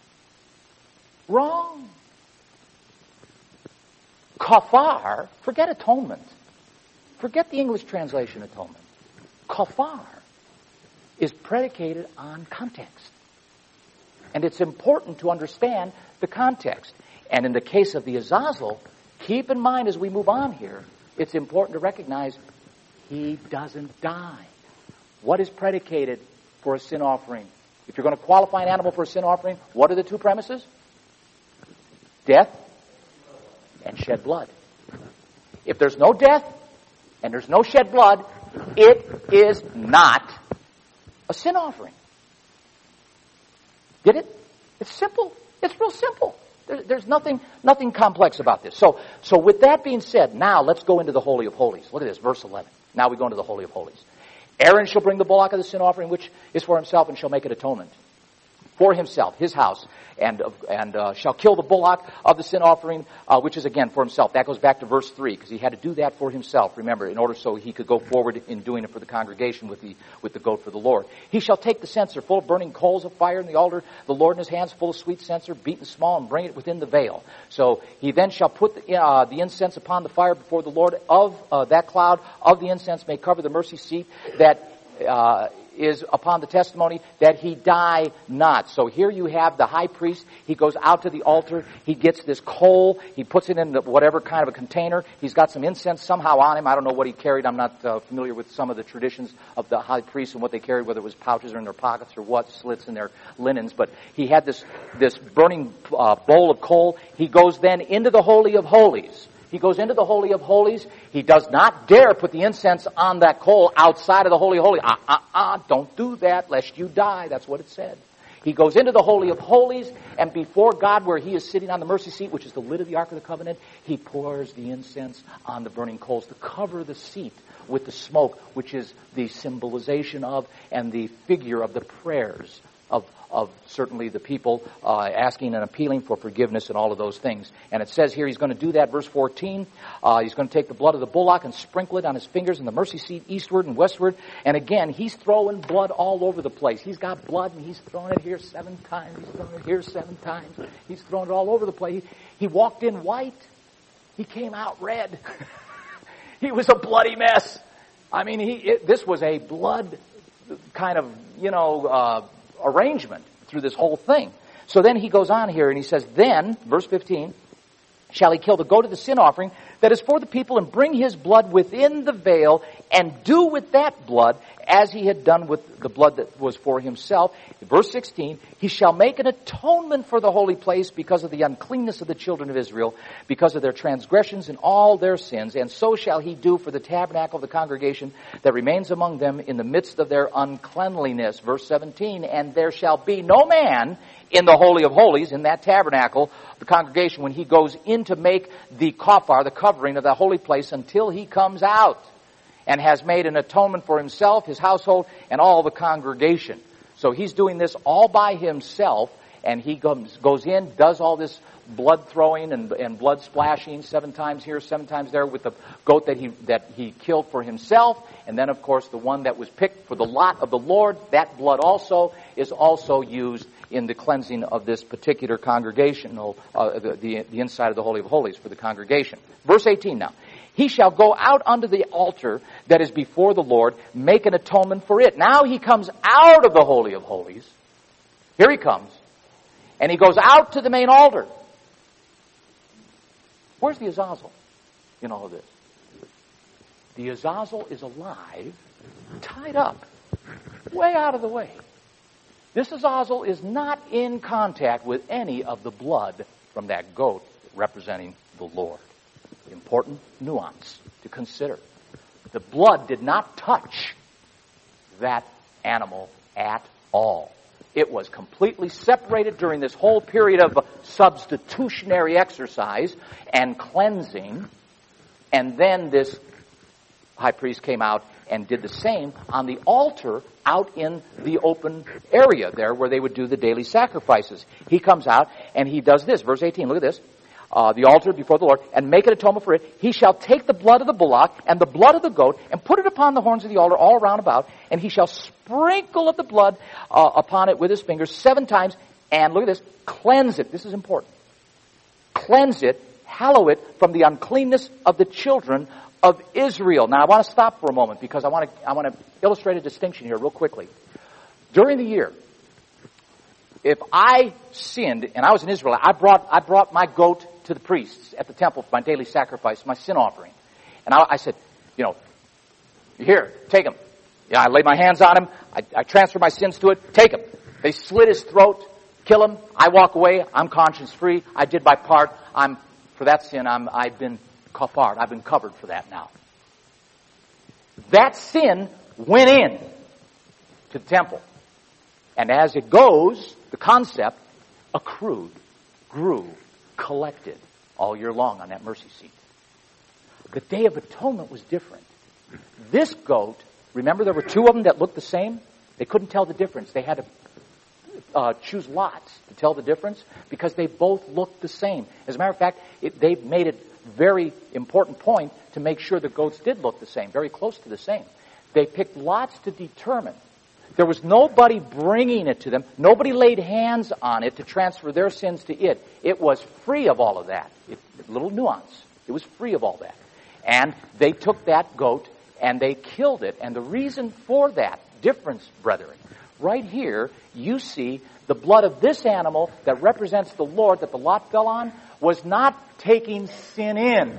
Wrong. Kafar, forget atonement. Forget the English translation atonement. Kafar is predicated on context. And it's important to understand the context. And in the case of the Azazel, keep in mind as we move on here, it's important to recognize he doesn't die. What is predicated for a sin offering? If you're going to qualify an animal for a sin offering, what are the two premises? Death and shed blood. If there's no death and there's no shed blood, it is not a sin offering. Get it? It's simple. It's real simple. There, there's nothing nothing complex about this. So, so with that being said, now let's go into the Holy of Holies. Look at this, verse eleven. Now we go into the Holy of Holies. Aaron shall bring the bullock of the sin offering, which is for himself, and shall make it atonement for himself, his house, and and uh, shall kill the bullock of the sin offering, uh, which is again for himself. That goes back to verse three, because he had to do that for himself, remember, in order so he could go forward in doing it for the congregation with the with the goat for the Lord. He shall take the censer full of burning coals of fire in the altar, the Lord in his hands full of sweet censer, beaten small, and bring it within the veil. So he then shall put the, uh, the incense upon the fire before the Lord. Of uh, that cloud of the incense may cover the mercy seat that uh, is upon the testimony, that he die not. So here you have the high priest. He goes out to the altar. He gets this coal. He puts it in the, whatever kind of a container. He's got some incense somehow on him. I don't know what he carried. I'm not uh, familiar with some of the traditions of the high priest and what they carried, whether it was pouches or in their pockets or what, slits in their linens. But he had this, this burning uh, bowl of coal. He goes then into the Holy of Holies. He goes into the Holy of Holies. He does not dare put the incense on that coal outside of the Holy of Holies. Ah, ah, ah, don't do that lest you die. That's what it said. He goes into the Holy of Holies, and before God, where he is sitting on the mercy seat, which is the lid of the Ark of the Covenant, he pours the incense on the burning coals to cover the seat with the smoke, which is the symbolization of and the figure of the prayers of of certainly the people uh, asking and appealing for forgiveness and all of those things. And it says here he's going to do that, verse fourteen. Uh, he's going to take the blood of the bullock and sprinkle it on his fingers in the mercy seat eastward and westward. And again, he's throwing blood all over the place. He's got blood and he's throwing it here seven times. He's throwing it here seven times. He's throwing it all over the place. He, he walked in white. He came out red. He was a bloody mess. I mean, he it, this was a blood kind of, you know, uh, arrangement through this whole thing. So then he goes on here and he says, then, verse fifteen, shall he kill the goat of the sin offering that is for the people, and bring his blood within the veil, and do with that blood as he had done with the blood that was for himself. Verse sixteen, he shall make an atonement for the holy place because of the uncleanness of the children of Israel, because of their transgressions and all their sins. And so shall he do for the tabernacle of the congregation that remains among them in the midst of their uncleanliness. Verse seventeen, and there shall be no man in the Holy of Holies, in that tabernacle, the congregation, when he goes in to make the kafar, the covering of the holy place, until he comes out. and has made an atonement for himself, his household, and all the congregation. So he's doing this all by himself, and he goes, goes in, does all this blood throwing and, and blood splashing, seven times here, seven times there, with the goat that he that he killed for himself, and then of course the one that was picked for the lot of the Lord, that blood also is also used in the cleansing of this particular congregational, uh, the, the the inside of the Holy of Holies for the congregation. Verse eighteen now. He shall go out unto the altar that is before the Lord, make an atonement for it. Now he comes out of the Holy of Holies. Here he comes. And he goes out to the main altar. Where's the Azazel in all of this? The Azazel is alive, tied up, way out of the way. This Azazel is not in contact with any of the blood from that goat representing the Lord. Important nuance to consider. The blood did not touch that animal at all. It was completely separated during this whole period of substitutionary exercise and cleansing. And then this high priest came out and did the same on the altar out in the open area there where they would do the daily sacrifices. He comes out and he does this. Verse eighteen, look at this. Uh, the altar before the Lord, and make an atonement for it. He shall take the blood of the bullock and the blood of the goat and put it upon the horns of the altar all round about, and he shall sprinkle of the blood uh, upon it with his fingers seven times, and look at this, cleanse it. This is important. Cleanse it, hallow it from the uncleanness of the children of Israel. Now I want to stop for a moment because I want to I want to illustrate a distinction here real quickly. During the year, if I sinned and I was in Israel, I brought I brought my goat to the priests at the temple for my daily sacrifice, my sin offering. And I, I said, you know, here, take him. Yeah, I lay my hands on him. I, I transfer my sins to it. Take him. They slit his throat, kill him. I walk away. I'm conscience free. I did my part. I'm for that sin. I'm I've been kafared. I've been covered for that now. That sin went in to the temple, and as it goes, the concept accrued, grew, collected all year long on that mercy seat. The Day of Atonement was different. This goat, remember there were two of them that looked the same? They couldn't tell the difference. They had to uh, choose lots to tell the difference because they both looked the same. As a matter of fact, it, they made it very important point to make sure the goats did look the same, very close to the same. They picked lots to determine. There was nobody bringing it to them. Nobody laid hands on it to transfer their sins to it. It was free of all of that. It, little nuance. It was free of all that. And they took that goat and they killed it. And the reason for that difference, brethren, right here, you see the blood of this animal that represents the Lord that the lot fell on was not taking sin in.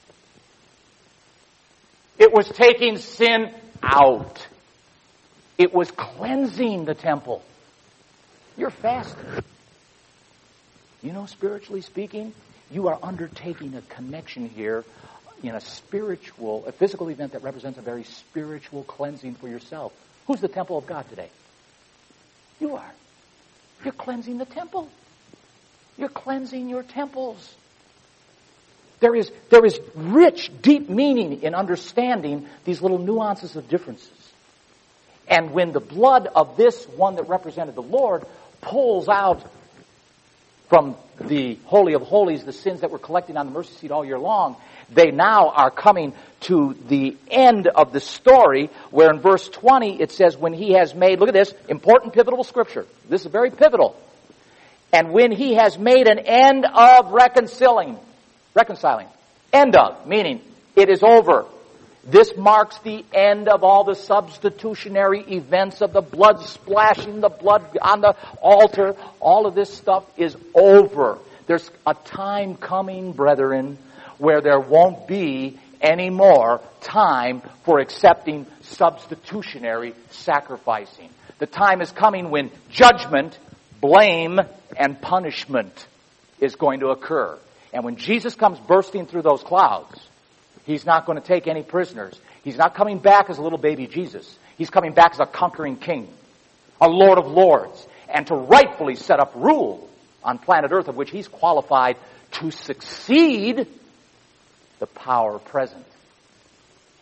It was taking sin out. It was cleansing the temple. You're fasting. You know, spiritually speaking, you are undertaking a connection here in a spiritual, a physical event that represents a very spiritual cleansing for yourself. Who's the temple of God today? You are. You're cleansing the temple. You're cleansing your temples. There is, there is rich, deep meaning in understanding these little nuances of differences. And when the blood of this one that represented the Lord pulls out from the Holy of Holies the sins that were collected on the mercy seat all year long, they now are coming to the end of the story where in verse twenty it says, when he has made, look at this, important pivotal scripture. This is very pivotal. And when he has made an end of reconciling, reconciling, end of, meaning it is over. This marks the end of all the substitutionary events of the blood splashing, the blood on the altar. All of this stuff is over. There's a time coming, brethren, where there won't be any more time for accepting substitutionary sacrificing. The time is coming when judgment, blame, and punishment is going to occur. And when Jesus comes bursting through those clouds, He's not going to take any prisoners. He's not coming back as a little baby Jesus. He's coming back as a conquering king, a Lord of lords, and to rightfully set up rule on planet Earth of which He's qualified to succeed the power present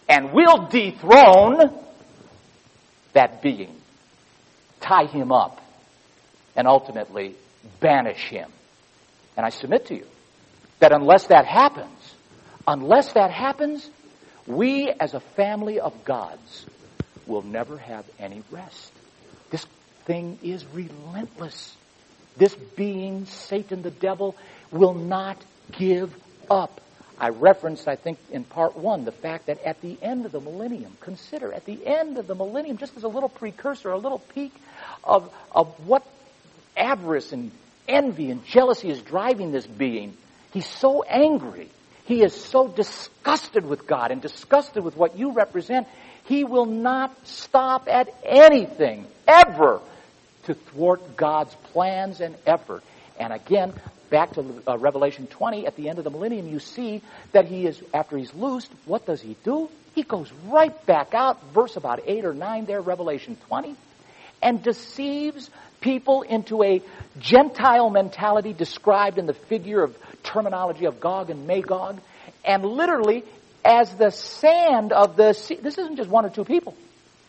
And we'll dethrone that being, tie him up, and ultimately banish him. And I submit to you that unless that happens, unless that happens, we as a family of gods will never have any rest. This thing is relentless. This being, Satan the devil, will not give up. I referenced, I think, in part one, the fact that at the end of the millennium, consider, at the end of the millennium, just as a little precursor, a little peek of, of what avarice and envy and jealousy is driving this being. He's so angry. He is so disgusted with God and disgusted with what you represent. He will not stop at anything, ever, to thwart God's plans and effort. And again, back to uh, Revelation twenty, at the end of the millennium, you see that he is, after he's loosed, what does he do? He goes right back out, verse about eight or nine there, Revelation twenty, and deceives people into a Gentile mentality described in the figure of terminology of Gog and Magog. And literally, as the sand of the sea, this isn't just one or two people.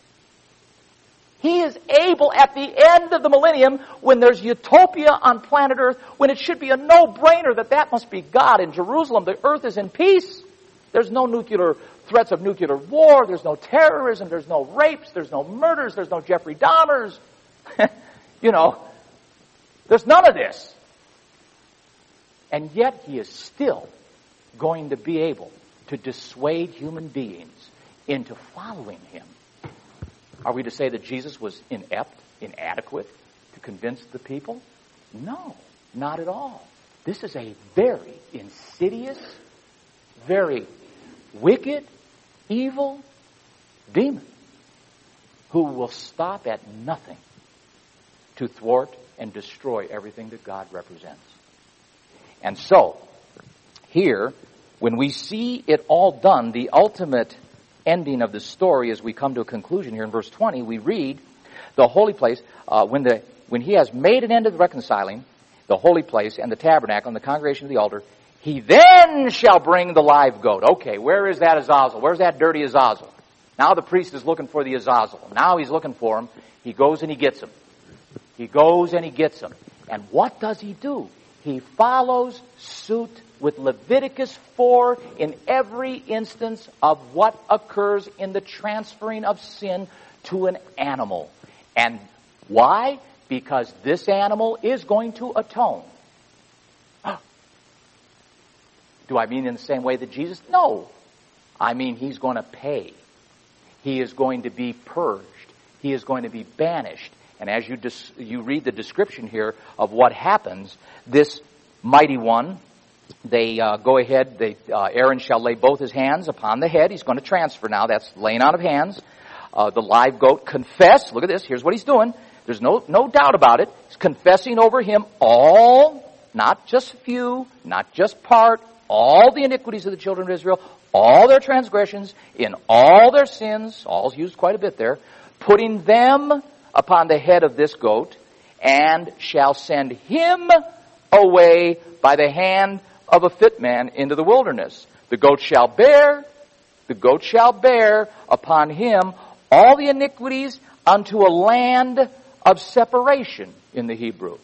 He is able, at the end of the millennium, when there's utopia on planet Earth, when it should be a no-brainer that that must be God in Jerusalem, the earth is in peace. There's no nuclear threats of nuclear war. There's no terrorism. There's no rapes. There's no murders. There's no Jeffrey Dahmers. You know, there's none of this. And yet he is still going to be able to dissuade human beings into following him. Are we to say that Jesus was inept, inadequate to convince the people? No, not at all. This is a very insidious, very wicked, evil demon who will stop at nothing to thwart and destroy everything that God represents. And so, here, when we see it all done, the ultimate ending of the story, as we come to a conclusion here in verse twenty, we read, the holy place, uh, when the when he has made an end of reconciling the holy place and the tabernacle and the congregation of the altar, he then shall bring the live goat. Okay, where is that Azazel? Where's that dirty Azazel? Now the priest is looking for the Azazel. Now he's looking for him. He goes and he gets him. He goes and he gets him. And what does he do? He follows suit with Leviticus four in every instance of what occurs in the transferring of sin to an animal. And why? Because this animal is going to atone. Do I mean in the same way that Jesus? No. I mean he's going to pay. He is going to be purged. He is going to be banished. And as you dis- you read the description here of what happens, this mighty one, they uh, go ahead, they, uh, Aaron shall lay both his hands upon the head. He's going to transfer now. That's laying on of hands. Uh, the live goat confess. Look at this. Here's what he's doing. There's no, no doubt about it. He's confessing over him all, not just few, not just part, all the iniquities of the children of Israel, all their transgressions, in all their sins, all's used quite a bit there, putting them upon the head of this goat, and shall send him away by the hand of a fit man into the wilderness. The goat shall bear, the goat shall bear upon him all the iniquities unto a land of separation in the Hebrew,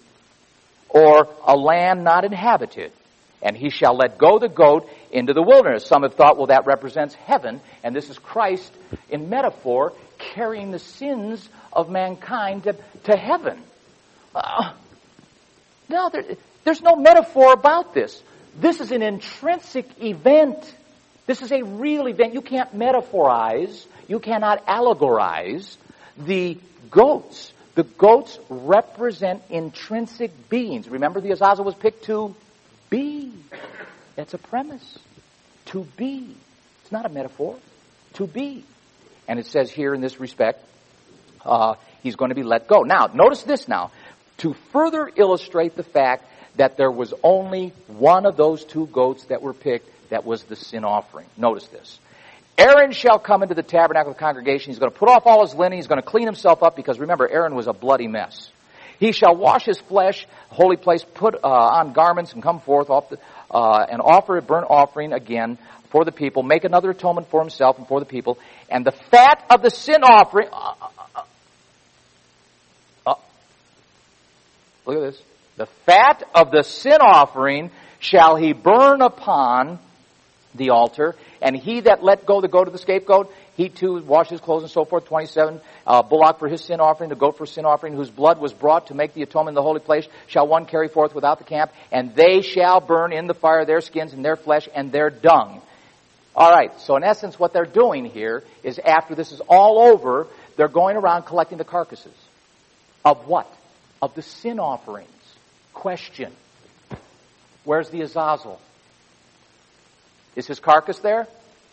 or a land not inhabited. And he shall let go the goat into the wilderness. Some have thought, well, that represents heaven, and this is Christ in metaphor carrying the sins of mankind to, to heaven. Uh, no, there, there's no metaphor about this. This is an intrinsic event. This is a real event. You can't metaphorize, you cannot allegorize the goats. The goats represent intrinsic beings. Remember, the Azazel was picked to be. That's a premise. To be. It's not a metaphor. To be. And it says here in this respect, uh, he's going to be let go. Now, notice this now. To further illustrate the fact that there was only one of those two goats that were picked that was the sin offering. Notice this. Aaron shall come into the tabernacle of the congregation. He's going to put off all his linen. He's going to clean himself up because, remember, Aaron was a bloody mess. He shall wash his flesh, holy place, put uh, on garments and come forth off the, uh, and offer a burnt offering again for the people, make another atonement for himself and for the people, and the fat of the sin offering... Uh, uh, uh, look at this. The fat of the sin offering shall he burn upon the altar, and he that let go the goat of the scapegoat, he too washed his clothes and so forth. twenty-seven, uh, bullock for his sin offering, the goat for sin offering, whose blood was brought to make the atonement in the holy place, shall one carry forth without the camp, and they shall burn in the fire their skins and their flesh and their dung. All right, so in essence what they're doing here is after this is all over, they're going around collecting the carcasses. Of what? Of the sin offerings. Question. Where's the Azazel? Is his carcass there?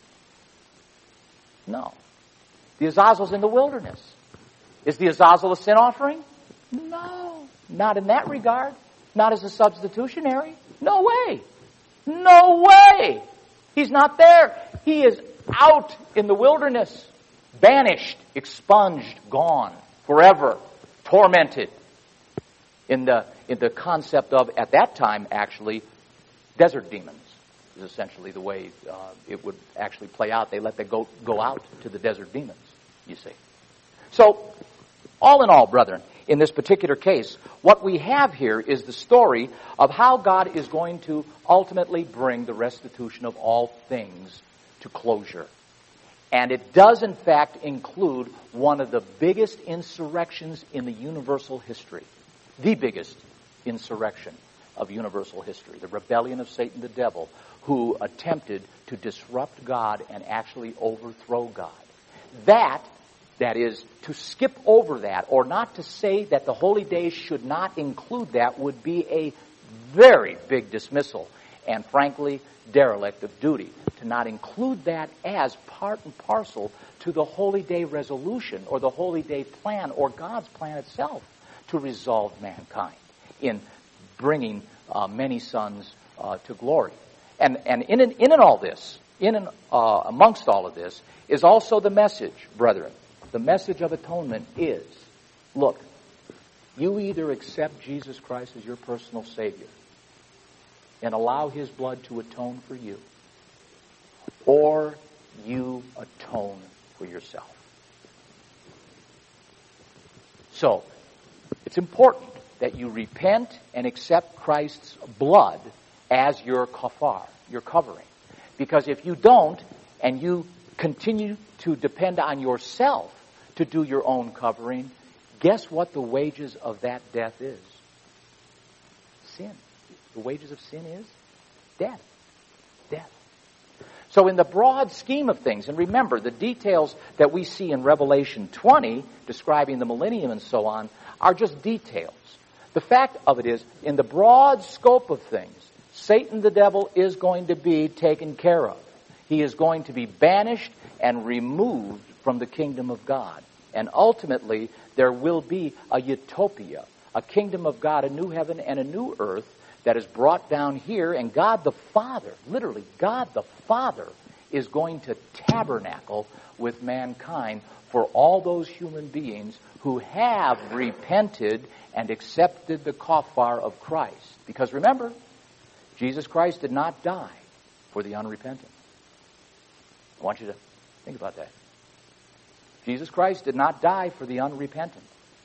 No. The Azazel's in the wilderness. Is the Azazel a sin offering? No. Not in that regard. Not as a substitutionary. No way. No way. He's not there. He is out in the wilderness. Banished, expunged, gone, forever, tormented. In the, in the concept of, at that time, actually, desert demons is essentially the way uh, it would actually play out. They let the goat go out to the desert demons, you see. So, all in all, brethren, in this particular case, what we have here is the story of how God is going to ultimately bring the restitution of all things to closure. And it does, in fact, include one of the biggest insurrections in the universal history. The biggest insurrection of universal history. The rebellion of Satan the devil, who attempted to disrupt God and actually overthrow God. That, that is, to skip over that, or not to say that the holy days should not include that, would be a very big dismissal, and frankly, derelict of duty. To not include that as part and parcel to the holy day resolution, or the holy day plan, or God's plan itself to resolve mankind in bringing uh, many sons uh, to glory. And and in and, in and all this, in and uh, amongst all of this, is also the message, brethren. The message of atonement is, look, you either accept Jesus Christ as your personal Savior and allow His blood to atone for you, or you atone for yourself. So, it's important that you repent and accept Christ's blood as your kafar, your covering. Because if you don't, and you continue to depend on yourself to do your own covering, guess what the wages of that death is? Sin. The wages of sin is death. Death. So in the broad scheme of things, and remember, the details that we see in Revelation twenty, describing the millennium and so on, are just details. The fact of it is, in the broad scope of things, Satan the devil is going to be taken care of. He is going to be banished and removed from the kingdom of God. And ultimately, there will be a utopia, a kingdom of God, a new heaven and a new earth that is brought down here. And God the Father, literally, God the Father is going to tabernacle with mankind for all those human beings who have repented and accepted the kafar of Christ. Because remember, Jesus Christ did not die for the unrepentant. I want you to think about that. Jesus Christ did not die for the unrepentant.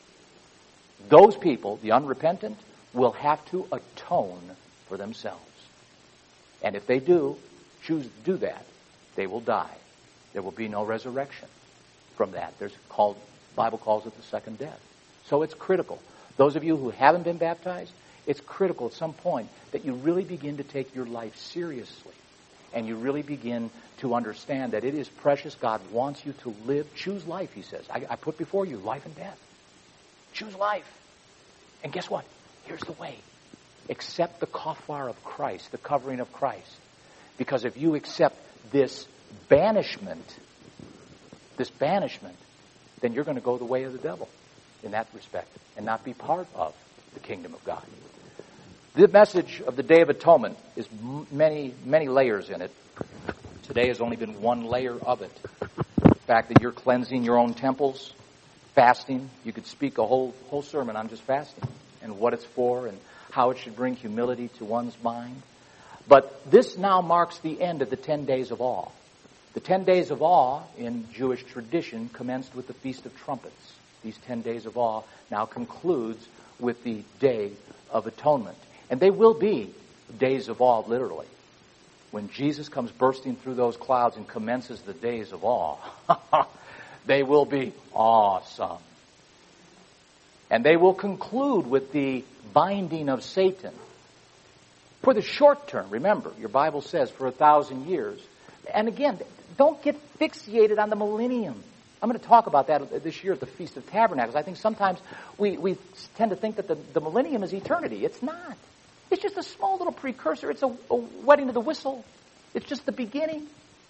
Those people, the unrepentant, will have to atone for themselves. And if they do choose to do that, they will die. There will be no resurrection from that. There's called, the Bible calls it the second death. So it's critical. Those of you who haven't been baptized, it's critical at some point that you really begin to take your life seriously. And you really begin to understand that it is precious. God wants you to live. Choose life, He says. I, I put before you life and death. Choose life. And guess what? Here's the way. Accept the kafar of Christ, the covering of Christ. Because if you accept this banishment, this banishment, then you're going to go the way of the devil in that respect and not be part of the kingdom of God. The message of the Day of Atonement is many, many layers in it. Today has only been one layer of it. The fact that you're cleansing your own temples, fasting. You could speak a whole whole sermon on just fasting and what it's for and how it should bring humility to one's mind. But this now marks the end of the ten days of awe. The ten days of awe in Jewish tradition commenced with the Feast of Trumpets. These ten days of awe now concludes with the Day of Atonement. And they will be days of awe, literally. When Jesus comes bursting through those clouds and commences the days of awe, they will be awesome. And they will conclude with the binding of Satan. For the short term, remember, your Bible says for a thousand years. And again, don't get fixated on the millennium. I'm going to talk about that this year at the Feast of Tabernacles. I think sometimes we, we tend to think that the, the millennium is eternity. It's not. It's just a small little precursor. It's a, a wetting of the whistle. It's just the beginning.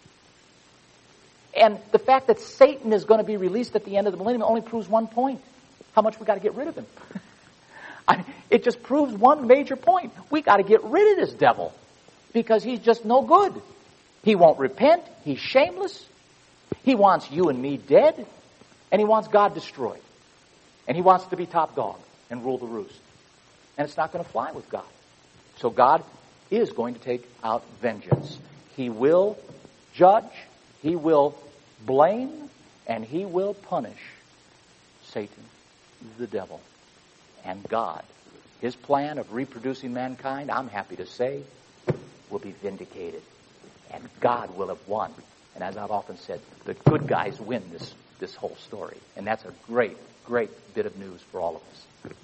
And the fact that Satan is going to be released at the end of the millennium only proves one point. How much we got to get rid of him. I mean, it just proves one major point. We got to get rid of this devil because he's just no good. He won't repent. He's shameless. He wants you and me dead, and he wants God destroyed. And he wants to be top dog and rule the roost. And it's not going to fly with God. So God is going to take out vengeance. He will judge, he will blame, and he will punish Satan, the devil, and God. His plan of reproducing mankind, I'm happy to say, will be vindicated. And God will have won. And as I've often said, the good guys win this, this whole story. And that's a great, great bit of news for all of us.